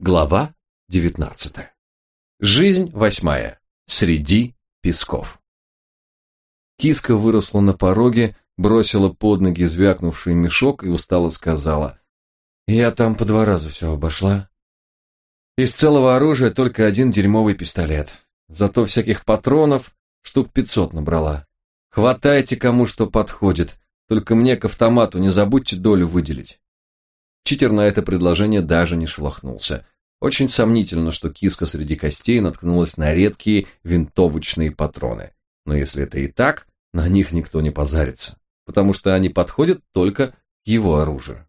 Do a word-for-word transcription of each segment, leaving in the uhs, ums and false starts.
Глава девятнадцатая. Жизнь восьмая. Среди песков. Киска выросла на пороге, бросила под ноги звякнувший мешок и устало сказала: «Я там по два раза все обошла. Из целого оружия только один дерьмовый пистолет. Зато всяких патронов штук пятьсот набрала. Хватайте, кому что подходит, только мне к автомату не забудьте долю выделить». Читер на это предложение даже не шелохнулся. Очень сомнительно, что киска среди костей наткнулась на редкие винтовочные патроны. Но если это и так, на них никто не позарится, потому что они подходят только к его оружию.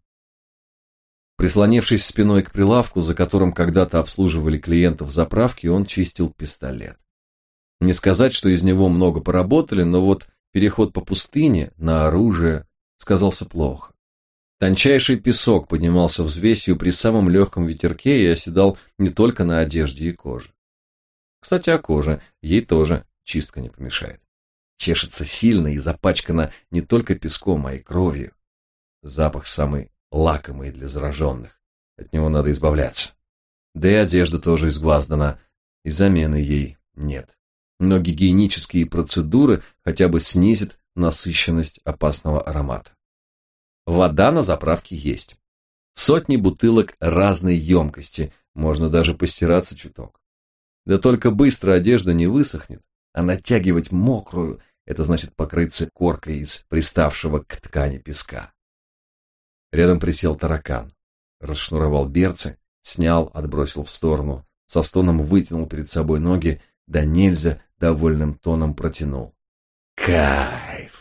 Прислонившись спиной к прилавку, за которым когда-то обслуживали клиентов заправки, он чистил пистолет. Не сказать, что из него много поработали, но вот переход по пустыне на оружие сказался плохо. Тончайший песок поднимался взвесью при самом легком ветерке и оседал не только на одежде и коже. Кстати, о коже, ей тоже чистка не помешает. Чешется сильно и запачкана не только песком, а и кровью. Запах самый лакомый для зараженных. От него надо избавляться. Да и одежда тоже изгваздана, и замены ей нет. Но гигиенические процедуры хотя бы снизят насыщенность опасного аромата. Вода на заправке есть. Сотни бутылок разной емкости, можно даже постираться чуток. Да только быстро одежда не высохнет, а натягивать мокрую – это значит покрыться коркой из приставшего к ткани песка. Рядом присел таракан, расшнуровал берцы, снял, отбросил в сторону, со стоном вытянул перед собой ноги, да нельзя довольным тоном протянул. Кайф!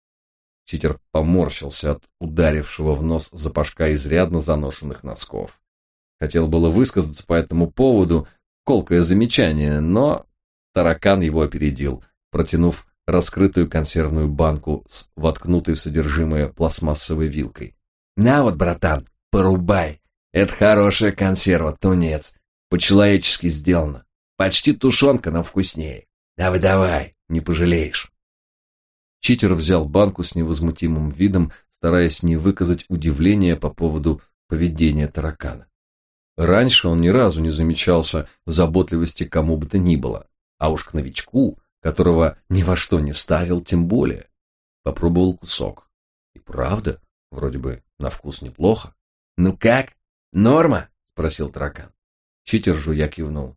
Читер поморщился от ударившего в нос запашка изрядно заношенных носков. Хотел было высказаться по этому поводу, колкое замечание, но таракан его опередил, протянув раскрытую консервную банку с воткнутой в содержимое пластмассовой вилкой. «На вот, братан, порубай. Это хорошая консерва, тунец. По-человечески сделано. Почти тушенка, но вкуснее. Давай-давай, не пожалеешь». Читер взял банку с невозмутимым видом, стараясь не выказать удивления по поводу поведения таракана. Раньше он ни разу не замечался в заботливости кому бы то ни было, а уж к новичку, которого ни во что не ставил, тем более. Попробовал кусок. И правда, вроде бы на вкус неплохо. «Ну как? Норма?» — спросил таракан. Читер жуя кивнул.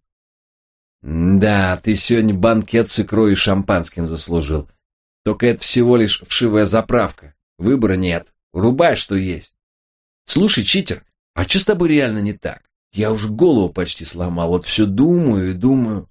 «Да, ты сегодня банкет с икрой и шампанским заслужил. Только это всего лишь вшивая заправка. Выбора нет. Рубай, что есть. Слушай, читер, а что с тобой реально не так? Я уже голову почти сломал. Вот все думаю и думаю».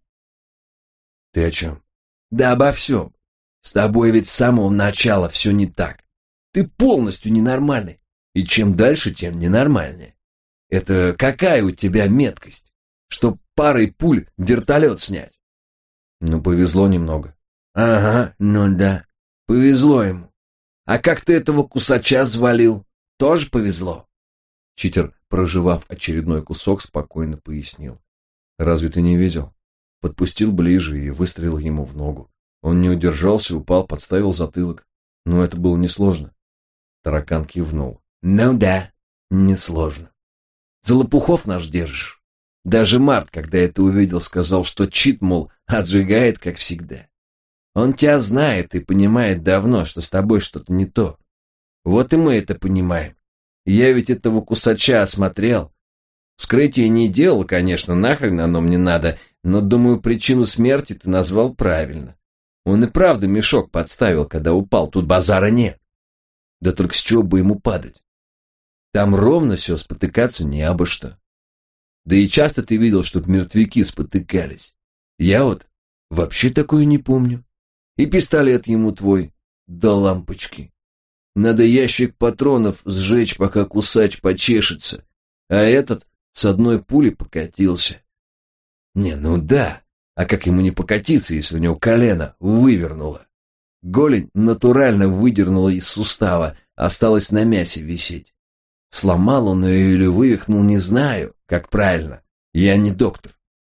«Ты о чем?» «Да обо всем. С тобой ведь с самого начала все не так. Ты полностью ненормальный. И чем дальше, тем ненормальнее. Это какая у тебя меткость? Чтоб парой пуль вертолет снять?» «Ну, повезло немного». «Ага, ну да, повезло ему. А как ты этого кусача звалил? Тоже повезло?» Читер, прожевав очередной кусок, спокойно пояснил. «Разве ты не видел? Подпустил ближе и выстрелил ему в ногу. Он не удержался, упал, подставил затылок. Но это было несложно». Таракан кивнул. «Ну да, несложно. За лопухов наш держишь. Даже Март, когда это увидел, сказал, что чит, мол, отжигает, как всегда. Он тебя знает и понимает давно, что с тобой что-то не то. Вот и мы это понимаем. Я ведь этого кусача осмотрел. Вскрытие не делал, конечно, нахрен оно мне надо, но, думаю, причину смерти ты назвал правильно. Он и правда мешок подставил, когда упал, тут базара нет. Да только с чего бы ему падать? Там ровно все, спотыкаться не обо что. Да и часто ты видел, чтоб мертвяки спотыкались. Я вот вообще такое не помню. И пистолет ему твой, да лампочки. Надо ящик патронов сжечь, пока кусач почешется, а этот с одной пули покатился. Не, ну да, а как ему не покатиться, если у него колено вывернуло? Голень натурально выдернула из сустава, осталась на мясе висеть. Сломал он ее или вывихнул, не знаю, как правильно. Я не доктор.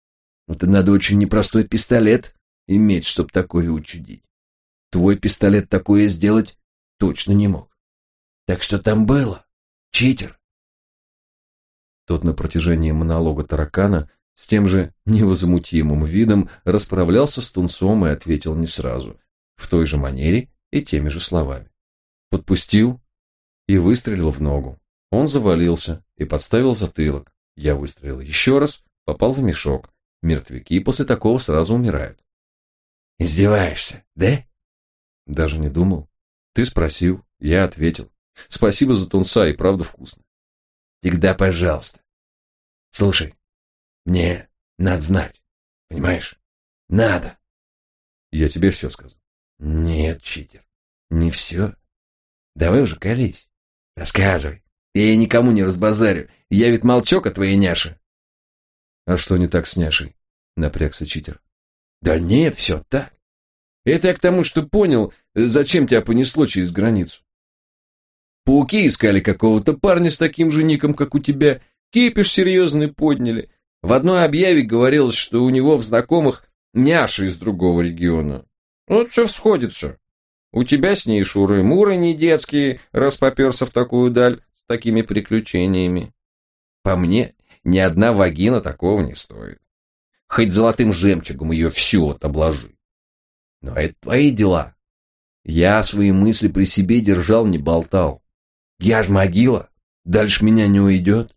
Это надо очень непростой пистолет иметь, чтоб такое учудить. Твой пистолет такое сделать точно не мог. Так что там было, читер?» Тот на протяжении монолога таракана с тем же невозмутимым видом расправлялся с тунцом и ответил не сразу, в той же манере и теми же словами. Подпустил и выстрелил в ногу. Он завалился и подставил затылок. Я выстрелил еще раз, попал в мешок. Мертвяки после такого сразу умирают. Издеваешься, да? Даже не думал. Ты спросил, я ответил. Спасибо за тунца, и правда вкусно. Всегда пожалуйста. Слушай, мне надо знать, понимаешь? Надо. Я тебе все сказал. Нет, читер, не все. Давай уже колись. Рассказывай. Я никому не разбазарю. Я ведь молчок о твоей няше. А что не так с няшей? Напрягся читер. Да нет, все так. Это я к тому, что понял, зачем тебя понесло через границу. Пауки искали какого-то парня с таким же ником, как у тебя. Кипиш серьезный подняли. В одной объяве говорилось, что у него в знакомых няша из другого региона. Вот все сходится. У тебя с ней шуры-муры не детские, раз поперся в такую даль с такими приключениями. По мне, ни одна вагина такого не стоит. Хоть золотым жемчугом ее всю вот обложи. Но это твои дела. Я свои мысли при себе держал, не болтал. Я ж могила, дальше меня не уйдет.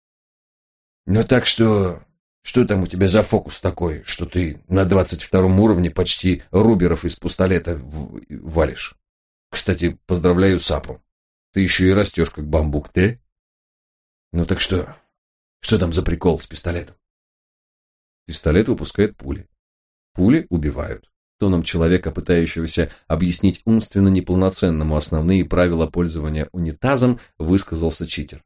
Ну так что, что там у тебя за фокус такой, что ты на двадцать втором уровне почти руберов из пистолета валишь? Кстати, поздравляю Сапу. Ты еще и растешь, как бамбук, ты? Ну так что, что там за прикол с пистолетом? Пистолет выпускает пули. Пули убивают. Тоном человека, пытающегося объяснить умственно неполноценному основные правила пользования унитазом, высказался читер.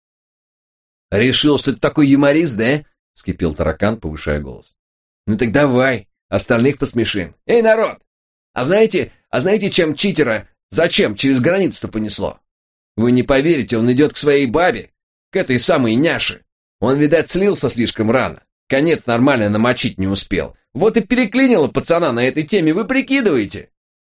«Решил, что ты такой юморист, да?» — вскипел таракан, повышая голос. «Ну так давай, остальных посмешим. Эй, народ! А знаете, а знаете, чем читера, зачем через границу-то понесло? Вы не поверите, он идет к своей бабе, к этой самой няше. Он, видать, слился слишком рано. Конец нормально намочить не успел. Вот и переклинило пацана на этой теме, вы прикидываете?»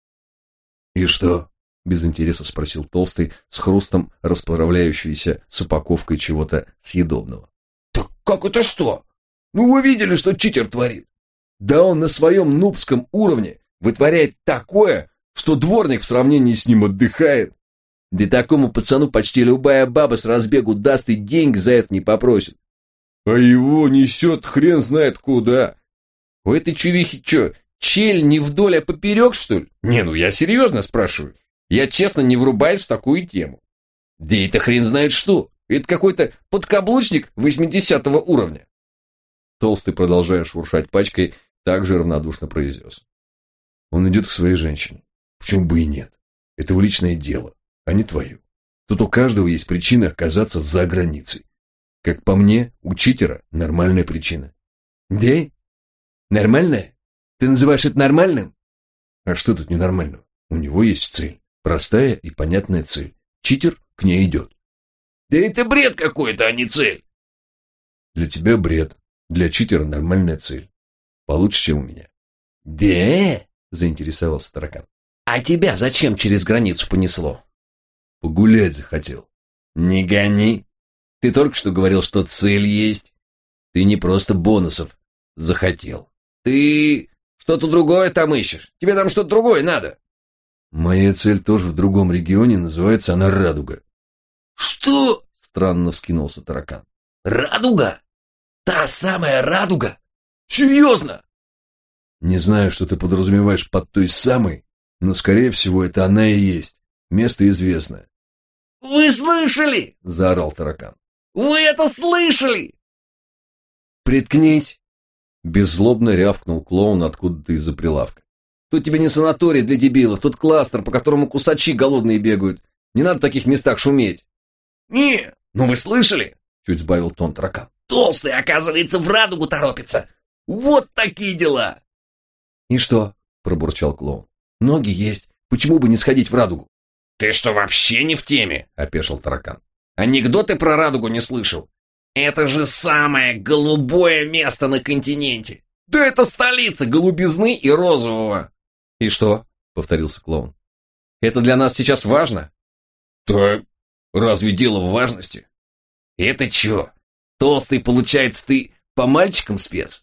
«И что?» — без интереса спросил Толстый, с хрустом расправляющийся с упаковкой чего-то съедобного. «Так как это что? Ну вы видели, что читер творит? Да он на своем нубском уровне вытворяет такое, что дворник в сравнении с ним отдыхает. Да такому пацану почти любая баба с разбегу даст и деньги за это не попросит. А его несет хрен знает куда. У этой чувихи что, чель не вдоль, а поперек, что ли? Не, ну я серьезно спрашиваю. Я честно не врубаюсь в такую тему. Да это хрен знает что. Это какой-то подкаблучник восьмидесятого уровня. Толстый, продолжая шуршать пачкой, также равнодушно произнес. Он идет к своей женщине. Почему бы и нет? Это его личное дело, а не твое. Тут у каждого есть причина оказаться за границей. Как по мне, у читера нормальная причина. Да? Нормальная? Ты называешь это нормальным? А что тут ненормального? У него есть цель. Простая и понятная цель. Читер к ней идет. Да это бред какой-то, а не цель. Для тебя бред. Для читера нормальная цель. Получше, чем у меня. Да? Заинтересовался таракан. А тебя зачем через границу понесло? Погулять захотел. Не гони. Ты только что говорил, что цель есть. Ты не просто бонусов захотел. Ты что-то другое там ищешь. Тебе там что-то другое надо. Моя цель тоже в другом регионе, называется она Радуга. Что? Странно вскинулся таракан. Радуга? Та самая Радуга? Серьезно? Не знаю, что ты подразумеваешь под той самой, но, скорее всего, это она и есть. Место известное. Вы слышали? Заорал таракан. Вы это слышали? Приткнись. Беззлобно рявкнул клоун откуда-то из-за прилавка. Тут тебе не санаторий для дебилов, тут кластер, по которому кусачи голодные бегают. Не надо в таких местах шуметь. Не, ну вы слышали? Чуть сбавил тон таракан. Толстый, оказывается, в Радугу торопится. Вот такие дела. И что? Пробурчал клоун. Ноги есть, почему бы не сходить в Радугу? Ты что, вообще не в теме? Опешил таракан. Анекдоты про Радугу не слышал. Это же самое голубое место на континенте. Да это столица голубизны и розового. И что? Повторился клоун. Это для нас сейчас важно? Да разве дело в важности? Это чё? Толстый, получается, ты по мальчикам спец?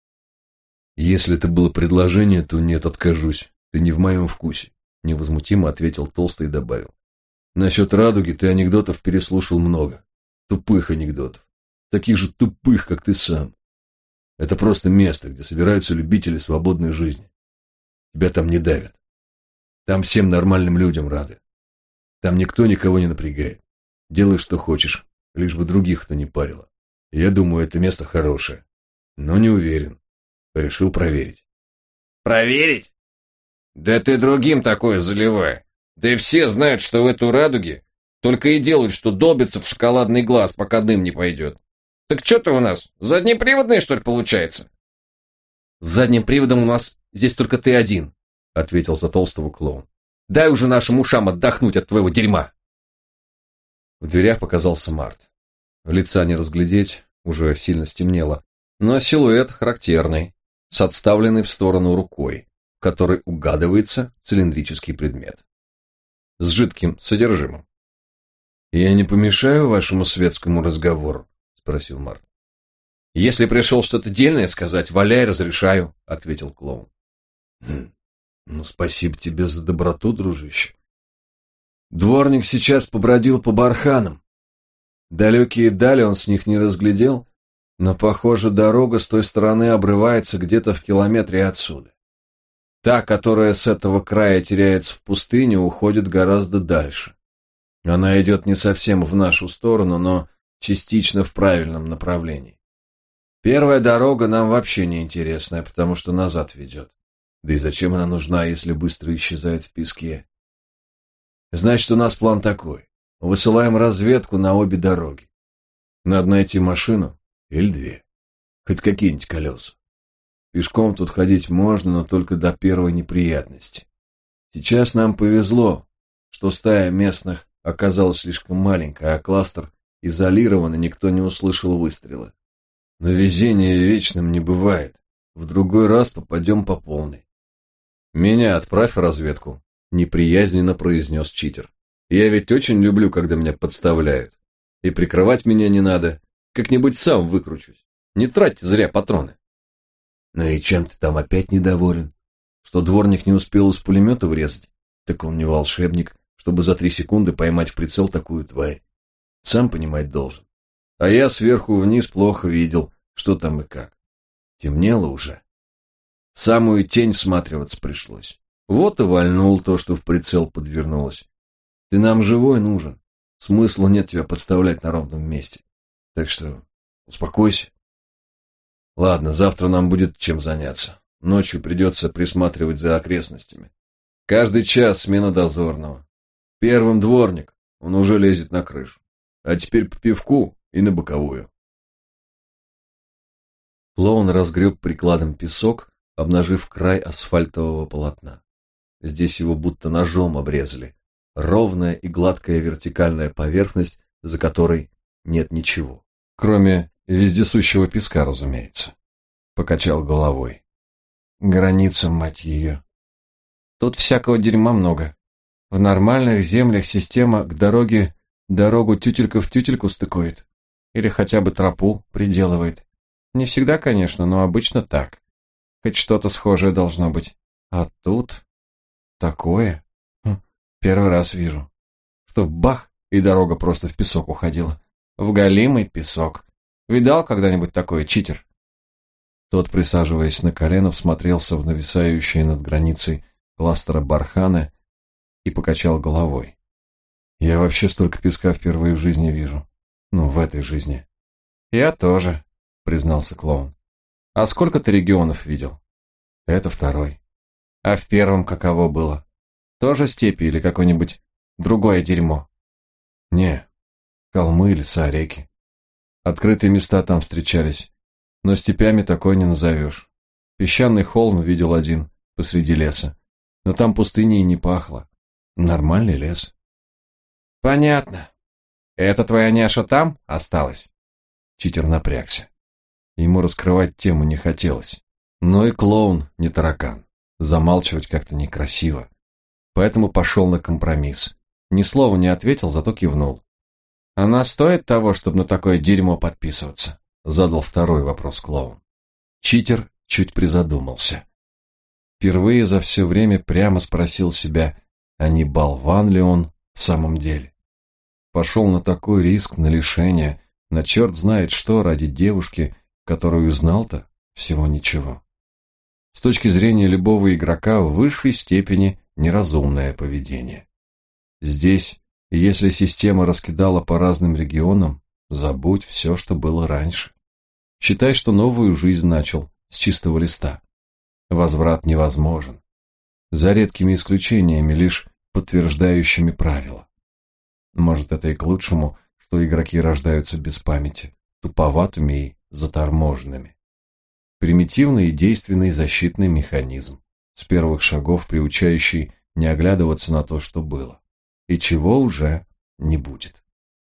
Если это было предложение, то нет, откажусь. Ты не в моем вкусе. Невозмутимо ответил Толстый и добавил. Насчет радуги ты анекдотов переслушал много. Тупых анекдотов. Таких же тупых, как ты сам. Это просто место, где собираются любители свободной жизни. Тебя там не давят. Там всем нормальным людям рады. Там никто никого не напрягает. Делай, что хочешь, лишь бы других это не парило. Я думаю, это место хорошее. Но не уверен. Решил проверить. Проверить? Да ты другим такое заливай. Да и все знают, что в эту радуге только и делают, что долбятся в шоколадный глаз, пока дым не пойдет. Так что-то у нас, заднеприводные, что ли, получается? С задним приводом у нас здесь только ты один, ответил за Толстого клоун. Дай уже нашим ушам отдохнуть от твоего дерьма. В дверях показался Март. Лица не разглядеть, уже сильно стемнело, но силуэт характерный, с отставленной в сторону рукой, в которой угадывается цилиндрический предмет. С жидким содержимым. «Я не помешаю вашему светскому разговору?» — спросил Март. «Если пришел что-то дельное сказать, валяй, разрешаю», — ответил клоун. «Хм, ну, спасибо тебе за доброту, дружище. Дворник сейчас побродил по барханам. Далекие дали он с них не разглядел, но, похоже, дорога с той стороны обрывается где-то в километре отсюда. Та, которая с этого края теряется в пустыне, уходит гораздо дальше. Она идет не совсем в нашу сторону, но частично в правильном направлении. Первая дорога нам вообще не интересная, потому что назад ведет. Да и зачем она нужна, если быстро исчезает в песке? Значит, у нас план такой. Высылаем разведку на обе дороги. Надо найти машину или две. Хоть какие-нибудь колеса. Пешком тут ходить можно, но только до первой неприятности. Сейчас нам повезло, что стая местных оказалась слишком маленькая, а кластер изолирован, и никто не услышал выстрела. Но везение вечным не бывает. В другой раз попадем по полной. «Меня отправь в разведку», — неприязненно произнес читер. «Я ведь очень люблю, когда меня подставляют. И прикрывать меня не надо. Как-нибудь сам выкручусь. Не тратьте зря патроны». «Ну и чем ты там опять недоволен? Что дворник не успел из пулемета врезать? Так он не волшебник, чтобы за три секунды поймать в прицел такую тварь. Сам понимать должен. А я сверху вниз плохо видел, что там и как. Темнело уже. В самую тень всматриваться пришлось. Вот и вальнул то, что в прицел подвернулось. Ты нам живой нужен. Смысла нет тебя подставлять на ровном месте. Так что успокойся. Ладно, завтра нам будет чем заняться. Ночью придется присматривать за окрестностями. Каждый час смена дозорного. Первым дворник, он уже лезет на крышу. А теперь по пивку и на боковую. Клоун разгреб прикладом песок, обнажив край асфальтового полотна. Здесь его будто ножом обрезали. Ровная и гладкая вертикальная поверхность, за которой нет ничего. Кроме вездесущего песка, разумеется. Покачал головой. Граница, мать ее. Тут всякого дерьма много. В нормальных землях система к дороге дорогу тютелька в тютельку стыкует. Или хотя бы тропу приделывает. Не всегда, конечно, но обычно так. Хоть что-то схожее должно быть. А тут такое. Хм, первый раз вижу. Что бах, и дорога просто в песок уходила. В голимый песок. Видал когда-нибудь такое, читер? Тот, присаживаясь на колено, всмотрелся в нависающие над границей кластера барханы и покачал головой. Я вообще столько песка впервые в жизни вижу. Ну, в этой жизни. Я тоже, признался клоун. А сколько ты регионов видел? Это второй. А в первом каково было? Тоже степи или какое-нибудь другое дерьмо? Не, холмы, леса, реки. Открытые места там встречались, но степями такое не назовешь. Песчаный холм видел один посреди леса, но там пустыней не пахло. Нормальный лес. Понятно. Это твоя няша там осталась? Читер напрягся. Ему раскрывать тему не хотелось. Но и клоун не таракан. Замалчивать как-то некрасиво. Поэтому пошел на компромисс. Ни слова не ответил, зато кивнул. Она стоит того, чтобы на такое дерьмо подписываться? Задал второй вопрос клоун. Читер чуть призадумался. Впервые за все время прямо спросил себя, а не болван ли он в самом деле. Пошел на такой риск, на лишение, на черт знает что ради девушки, которую знал-то всего ничего. С точки зрения любого игрока в высшей степени неразумное поведение. Здесь, если система раскидала по разным регионам, забудь все, что было раньше. Считай, что новую жизнь начал с чистого листа. Возврат невозможен. За редкими исключениями, лишь подтверждающими правила. Может, это и к лучшему, что игроки рождаются без памяти, туповатыми и заторможенными. Примитивный и действенный защитный механизм, с первых шагов приучающий не оглядываться на то, что было, и чего уже не будет.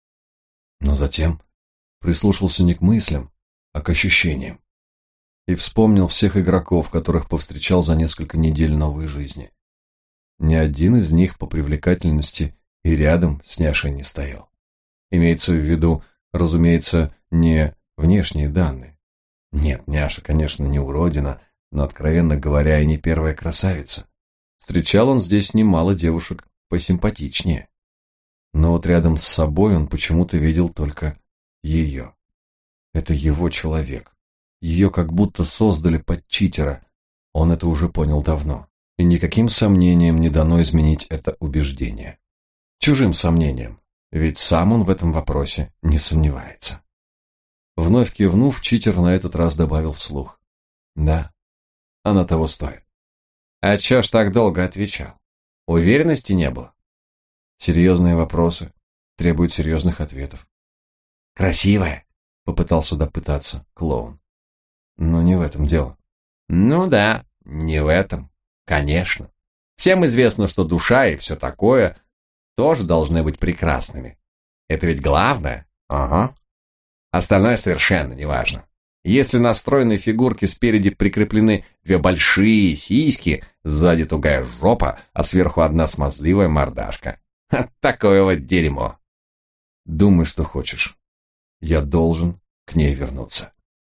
Но затем прислушался не к мыслям, а к ощущениям. И вспомнил всех игроков, которых повстречал за несколько недель новой жизни. Ни один из них по привлекательности и рядом с Няшей не стоял. Имеется в виду, разумеется, не внешние данные. Нет, Няша, конечно, не уродина, но, откровенно говоря, и не первая красавица. Встречал он здесь немало девушек посимпатичнее. Но вот рядом с собой он почему-то видел только ее. Это его человек. Ее как будто создали под читера. Он это уже понял давно. И никаким сомнением не дано изменить это убеждение. Чужим сомнением, ведь сам он в этом вопросе не сомневается. Вновь кивнув, читер на этот раз добавил вслух. Да, она того стоит. А чё ж так долго отвечал? Уверенности не было? Серьезные вопросы требуют серьезных ответов. Красивая? Попытался допытаться клоун. Но не в этом дело. Ну да, не в этом. Конечно. Всем известно, что душа и все такое тоже должны быть прекрасными. Это ведь главное. Ага. Остальное совершенно неважно. Если на стройной фигурке спереди прикреплены две большие сиськи, сзади тугая жопа, а сверху одна смазливая мордашка. Такое вот дерьмо. Думай, что хочешь. Я должен к ней вернуться.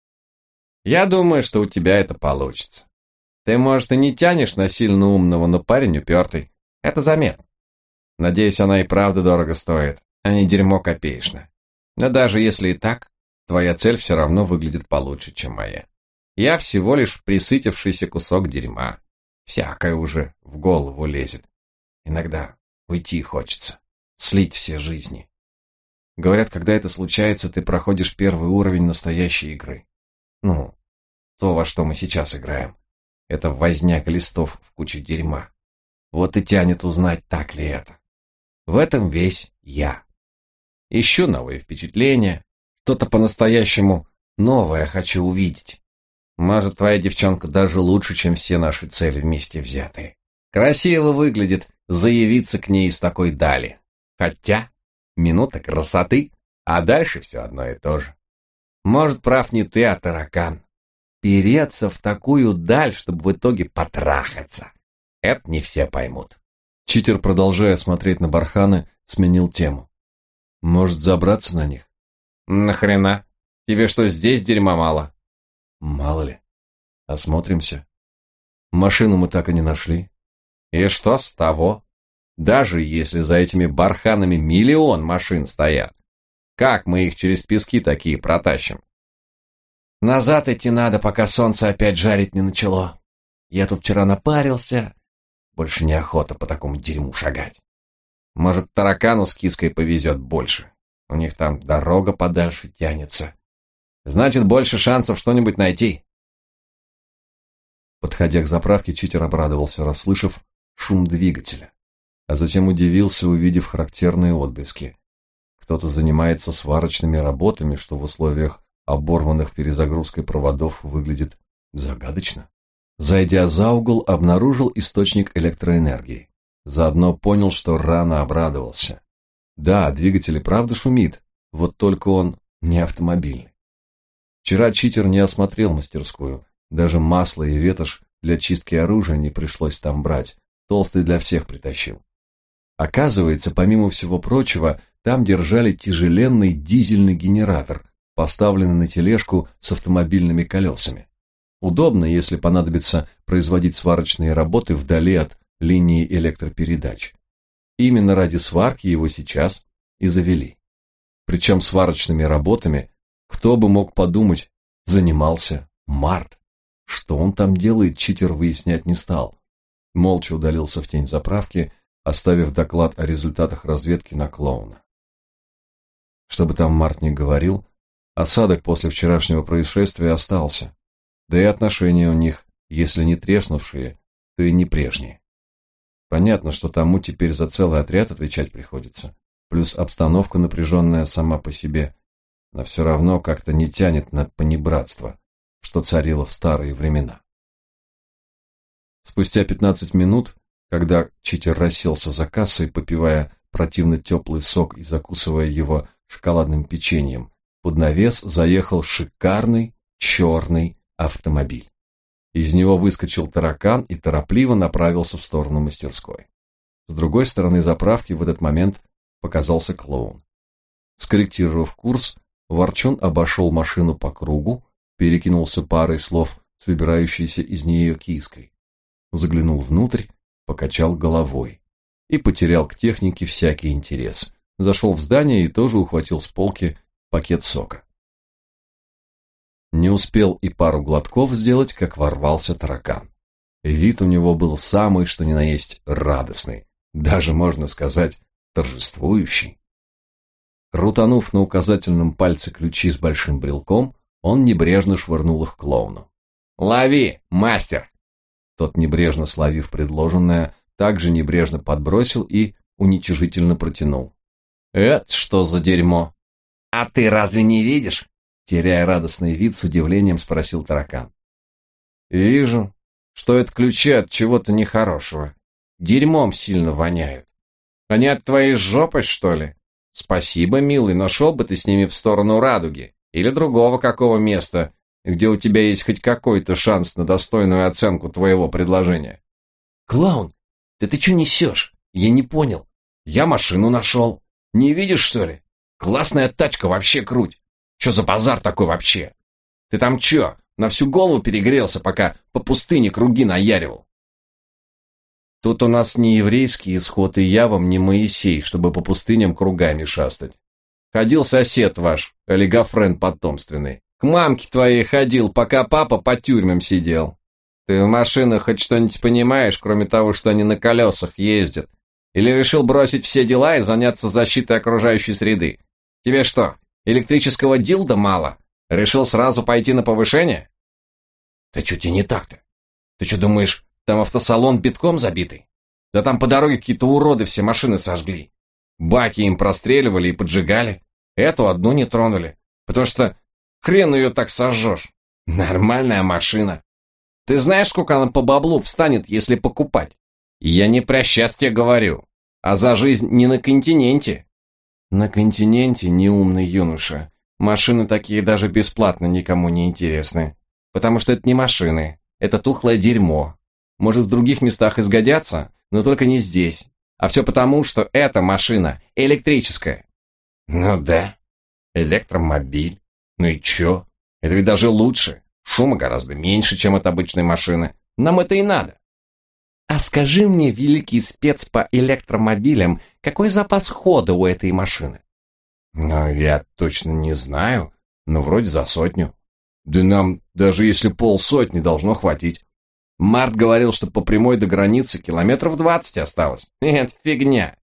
Я думаю, что у тебя это получится. Ты, может, и не тянешь на сильно умного, но парень упертый. Это заметно. Надеюсь, она и правда дорого стоит, а не дерьмо копеечное. Но даже если и так, твоя цель все равно выглядит получше, чем моя. Я всего лишь присытившийся кусок дерьма. Всякое уже в голову лезет. Иногда уйти хочется, слить все жизни. Говорят, когда это случается, ты проходишь первый уровень настоящей игры. Ну, то, во что мы сейчас играем. Это возняк листов в куче дерьма. Вот и тянет узнать, так ли это. В этом весь я. Ищу новые впечатления, что-то по-настоящему новое хочу увидеть. Может, твоя девчонка даже лучше, чем все наши цели вместе взятые. Красиво выглядит заявиться к ней из такой дали. Хотя, минута красоты, а дальше все одно и то же. Может, прав не ты, а таракан. Переться в такую даль, чтобы в итоге потрахаться. Это не все поймут. Читер, продолжая смотреть на барханы, сменил тему. Может, забраться на них? Нахрена? Тебе что, здесь дерьма мало? Мало ли. Осмотримся. Машину мы так и не нашли. И что с того? Даже если за этими барханами миллион машин стоят. Как мы их через пески такие протащим? Назад идти надо, пока солнце опять жарить не начало. Я тут вчера напарился. Больше неохота по такому дерьму шагать. Может, таракану с киской повезет больше. У них там дорога подальше тянется. Значит, больше шансов что-нибудь найти. Подходя к заправке, читер обрадовался, расслышав шум двигателя. А затем удивился, увидев характерные отблески. Кто-то занимается сварочными работами, что в условиях оборванных перезагрузкой проводов выглядит загадочно. Зайдя за угол, обнаружил источник электроэнергии. Заодно понял, что рано обрадовался. Да, двигатель и правда шумит, вот только он не автомобильный. Вчера читер не осмотрел мастерскую, даже масло и ветошь для чистки оружия не пришлось там брать, толстый для всех притащил. Оказывается, помимо всего прочего, Там держали тяжеленный дизельный генератор, поставленный на тележку с автомобильными колесами. Удобно, если понадобится производить сварочные работы вдали от линии электропередач. Именно ради сварки его сейчас и завели. Причем сварочными работами, кто бы мог подумать, занимался Март. Что он там делает, читер выяснять не стал. Молча удалился в тень заправки, оставив доклад о результатах разведки на клоуна. Что бы там Март ни говорил, осадок после вчерашнего происшествия остался, да и отношения у них, если не треснувшие, то и не прежние. Понятно, что тому теперь за целый отряд отвечать приходится, плюс обстановка напряженная сама по себе, но все равно как-то не тянет на понебратство, что царило в старые времена. Спустя пятнадцать минут, когда читер расселся за кассой, попивая противно теплый сок и закусывая его шоколадным печеньем, под навес заехал шикарный черный автомобиль. Из него выскочил таракан и торопливо направился в сторону мастерской. С другой стороны заправки в этот момент показался клоун. Скорректировав курс, Ворчун обошел машину по кругу, перекинулся парой слов с выбирающейся из нее киской, заглянул внутрь, покачал головой и потерял к технике всякий интерес. Зашел в здание и тоже ухватил с полки пакет сока. Не успел и пару глотков сделать, как ворвался таракан. Вид у него был самый, что ни на есть, радостный, даже, можно сказать, торжествующий. Рутанув на указательном пальце ключи с большим брелком, он небрежно швырнул их клоуну. «Лови, мастер!» Тот, небрежно словив предложенное, также небрежно подбросил и уничижительно протянул. «Это что за дерьмо?» «А ты разве не видишь?» Теряя радостный вид, с удивлением спросил таракан. «Вижу, что это ключи от чего-то нехорошего. Дерьмом сильно воняют. Они от твоей жопы, что ли? Спасибо, милый, но шел бы ты с ними в сторону радуги или другого какого места, где у тебя есть хоть какой-то шанс на достойную оценку твоего предложения». «Клоун, да ты что несешь? Я не понял. Я машину нашел. Не видишь, что ли? Классная тачка, вообще круть. Что за базар такой вообще? Ты там че, на всю голову перегрелся, пока по пустыне круги наяривал?» «Тут у нас не еврейский исход, и я вам не Моисей, чтобы по пустыням кругами шастать. Ходил сосед ваш, олигофрен потомственный. К мамке твоей ходил, пока папа по тюрьмам сидел. Ты в машинах хоть что-нибудь понимаешь, кроме того, что они на колесах ездят? Или решил бросить все дела и заняться защитой окружающей среды? Тебе что, электрического дилда мало? Решил сразу пойти на повышение?» «Да что тебе не так-то? Ты что думаешь, там автосалон битком забитый? Да там по дороге какие-то уроды все машины сожгли. Баки им простреливали и поджигали. Эту одну не тронули, потому что хрен ее так сожжешь. Нормальная машина. Ты знаешь, сколько она по баблу встанет, если покупать? Я не про счастье говорю, а за жизнь не на континенте». «На континенте, неумный юноша, машины такие даже бесплатно никому не интересны, потому что это не машины, это тухлое дерьмо. Может, в других местах изгодятся, но только не здесь. А все потому, что эта машина электрическая». «Ну да, электромобиль. Ну и чё? Это ведь даже лучше. Шума гораздо меньше, чем от обычной машины. Нам это и надо». «А скажи мне, великий спец по электромобилям, какой запас хода у этой машины?» «Ну, я точно не знаю, но вроде за сотню. Да нам даже если полсотни должно хватить. Март говорил, что по прямой до границы километров двадцать осталось. Это фигня».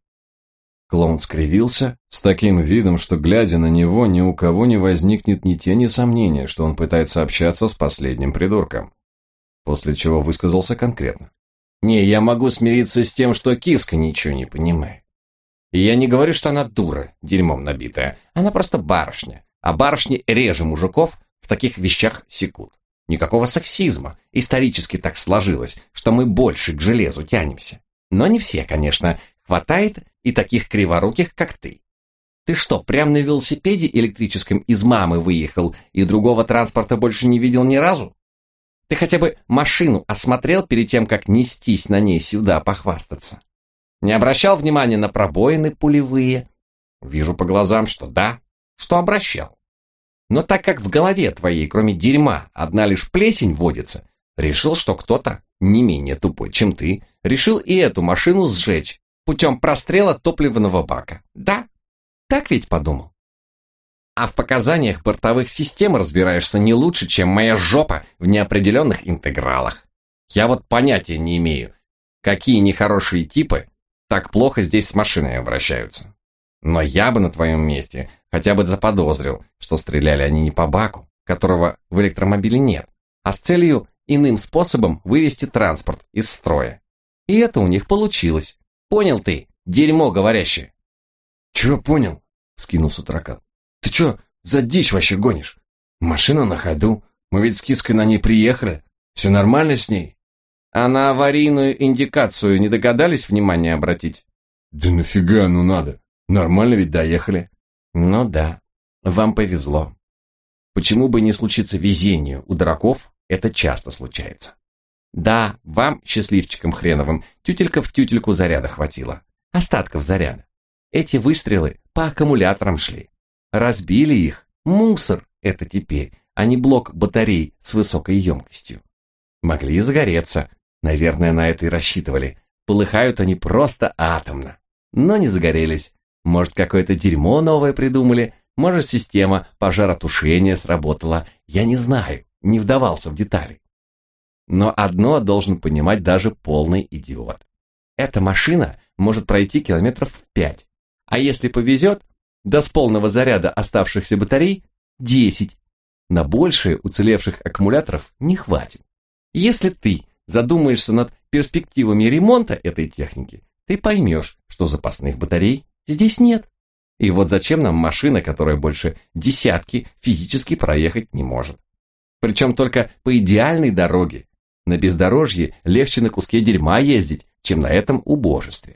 Клоун скривился с таким видом, что, глядя на него, ни у кого не возникнет ни тени сомнения, что он пытается общаться с последним придурком. После чего высказался конкретно. «Не, я могу смириться с тем, что киска ничего не понимает. И я не говорю, что она дура, дерьмом набитая. Она просто барышня. А барышни реже мужиков в таких вещах секут. Никакого сексизма. Исторически так сложилось, что мы больше к железу тянемся. Но не все, конечно. Хватает и таких криворуких, как ты. Ты что, прям на велосипеде электрическом из мамы выехал и другого транспорта больше не видел ни разу? Ты хотя бы машину осмотрел перед тем, как нестись на ней сюда похвастаться? Не обращал внимания на пробоины пулевые? Вижу по глазам, что да, что обращал. Но так как в голове твоей, кроме дерьма, одна лишь плесень водится, решил, что кто-то, не менее тупой, чем ты, решил и эту машину сжечь путем прострела топливного бака. Да, так ведь подумал. А в показаниях бортовых систем разбираешься не лучше, чем моя жопа в неопределенных интегралах. Я вот понятия не имею, какие нехорошие типы так плохо здесь с машиной обращаются. Но я бы на твоем месте хотя бы заподозрил, что стреляли они не по баку, которого в электромобиле нет, а с целью иным способом вывести транспорт из строя. И это у них получилось. Понял ты, дерьмо говорящее? Чё понял? Вскинулся таракан. Ты чё за дичь вообще гонишь? Машина на ходу, мы ведь с киской на ней приехали. Все нормально с ней? А на аварийную индикацию не догадались внимание обратить? Да нафига, ну надо. Нормально ведь доехали. Ну да, вам повезло. Почему бы не случиться везению? У дураков это часто случается. Да, вам, счастливчикам хреновым, тютелька в тютельку заряда хватило. Остатков заряда. Эти выстрелы по аккумуляторам шли. Разбили их. Мусор это теперь, а не блок батарей с высокой емкостью. Могли загореться. Наверное, на это и рассчитывали. Полыхают они просто атомно. Но не загорелись. Может, какое-то дерьмо новое придумали, может, система пожаротушения сработала. Я не знаю, не вдавался в детали. Но одно должен понимать даже полный идиот. Эта машина может пройти километров в пять. А если повезет, до с полного заряда оставшихся батарей десять. На большее уцелевших аккумуляторов не хватит. Если ты задумаешься над перспективами ремонта этой техники, ты поймешь, что запасных батарей здесь нет. И вот зачем нам машина, которая больше десятки физически проехать не может. Причем только по идеальной дороге. На бездорожье легче на куске дерьма ездить, чем на этом убожестве.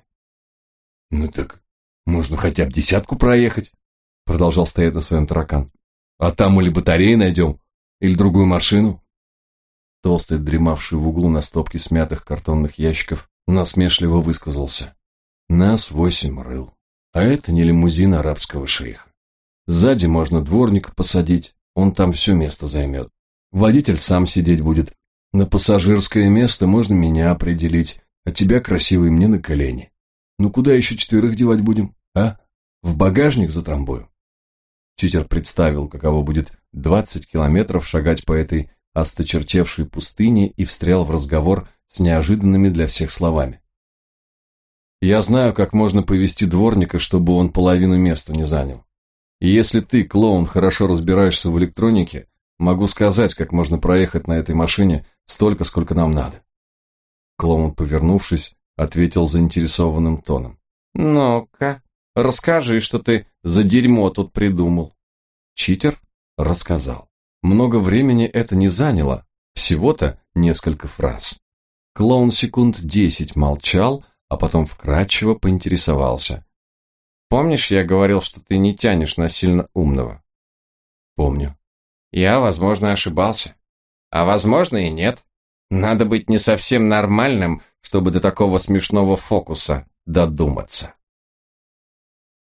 Ну так, можно хотя бы десятку проехать, продолжал стоять на своем таракан. А там или батареи найдем, или другую машину. Толстый, дремавший в углу на стопке смятых картонных ящиков, насмешливо высказался. Нас восемь рыл. А это не лимузин арабского шейха. Сзади можно дворника посадить, он там все место займет. Водитель сам сидеть будет. На пассажирское место можно меня определить, а тебя, красивый, мне на колени. Ну куда еще четверых девать будем, а? В багажник затрамбую. Читер представил, каково будет двадцать километров шагать по этой осточертевшей пустыне, и встрял в разговор с неожиданными для всех словами. Я знаю, как можно повести дворника, чтобы он половину места не занял. И если ты, клоун, хорошо разбираешься в электронике, могу сказать, как можно проехать на этой машине столько, сколько нам надо. Клоун, повернувшись, ответил заинтересованным тоном. Ну-ка, расскажи, что ты за дерьмо тут придумал. Читер рассказал. Много времени это не заняло, всего-то несколько фраз. Клоун секунд десять молчал, а потом вкратчиво поинтересовался. «Помнишь, я говорил, что ты не тянешь на сильно умного?» «Помню». «Я, возможно, ошибался. А возможно и нет. Надо быть не совсем нормальным, чтобы до такого смешного фокуса додуматься».